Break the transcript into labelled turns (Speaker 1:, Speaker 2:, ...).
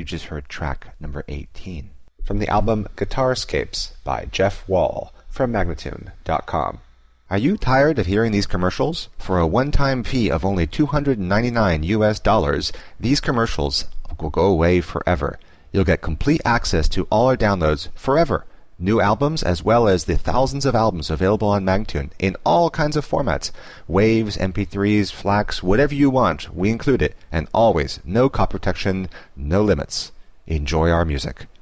Speaker 1: You just heard track number 18. From the album Guitarscapes by Jeff Wall from Magnatune.com. Are you tired of hearing these commercials? For a one-time fee of only $299 US, these commercials will go away forever. You'll get complete access to all our downloads forever. New albums as well as the thousands of albums available on Magnatune in all kinds of formats. Waves, MP3s, FLACs, whatever you want, we include it. And always, no copy protection, no limits. Enjoy our music.